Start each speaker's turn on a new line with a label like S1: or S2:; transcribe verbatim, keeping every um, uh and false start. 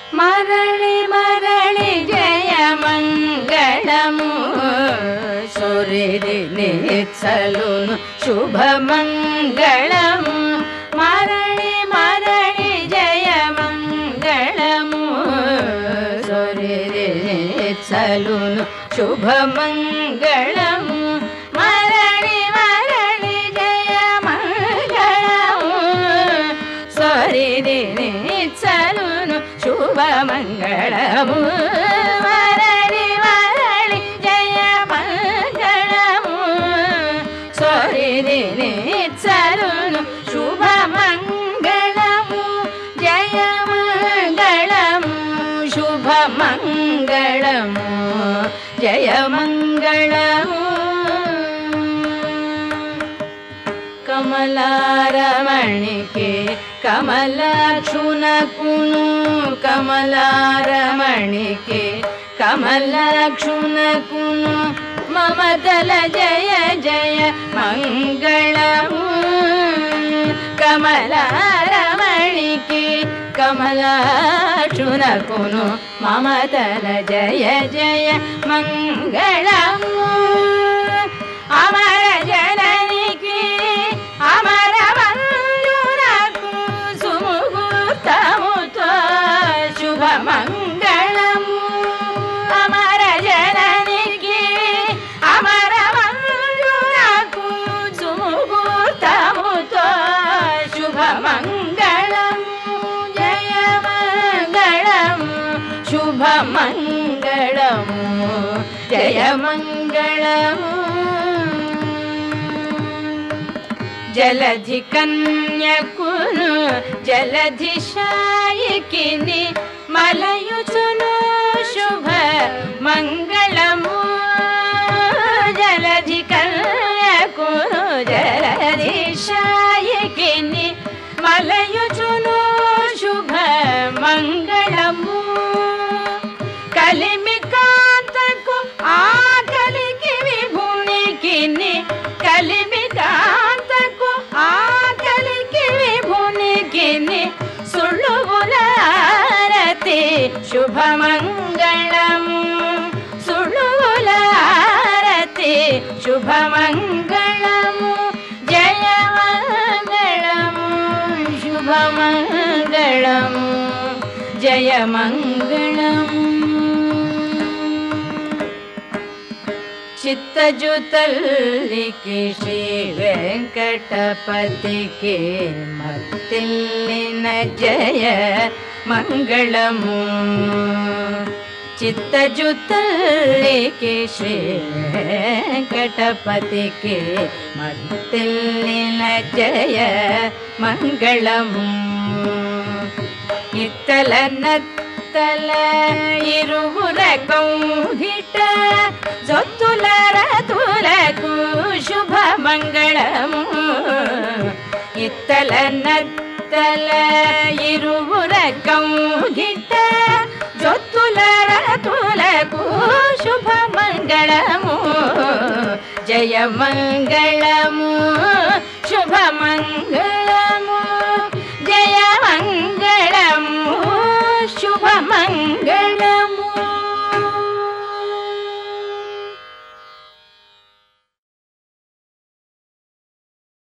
S1: మరళి మరళి జయ మంగళము సూర్యుడి నిచ్చలును శుభ మంగళము మరళి మరళి జయ మంగళము సూర్యుడి నిచ్చలును శుభ మంగళము మరళి మరళి జయ మంగళము సూర్యుడి నిచ్చలును శుభ మంగళము మరళి మరళి జయ మంగళము సూర్యుడి నిచ్చలును శుభ మంగళము జయ మంగళము శుభ మంగళము జయ మంగళము కమలారమణికి కమలాక్షునకును కమలారమణికి కమలాక్షునకును మమతల జయ జయ మంగళము కమలారమణికి కమలాక్షునకును మమతల జయ జయ మంగళము అమర జననికి అమర మంజునకు సుముహూర్తముతో శుభ మంగళము అమర జననికి అమర మంజునకు సుముహూర్తముతో శుభ మంగళము జయ మంగళము శుభ మంగళము జయ మంగళము జలధి కన్యకును జలధి శాయికిని మలయుచును శుభ మంగళము జలధి కన్యకును జలధి శాయికిని మలయుచును శుభ మంగళము కలిమి కాంతకు ఆకలికి విభునికిని కలిమి కాంతకు ఆకలికి విభునికిని సుళువులారతి శుభ మంగళము సుళువులారతి శుభ మంగళము జయ మంగళము శుభ మంగళము జయ మంగళము చిత్తజుతల్లికి శ్రీ వెంకటపతికి మత్తిల్లిన జయ మంగళము చిత్తజుతల్లికి శ్రీ వెంకటపతికి మత్తిల్లిన జయ మంగళము ఇత్తల నత్తల ఇరువుర కౌగిట జొత్తుల రతులకు శుభ మంగళము ఇత్తల నత్తల ఇరువుర కౌగిట జొత్తుల రతులకు శుభ మంగళము జయ మంగళము శుభ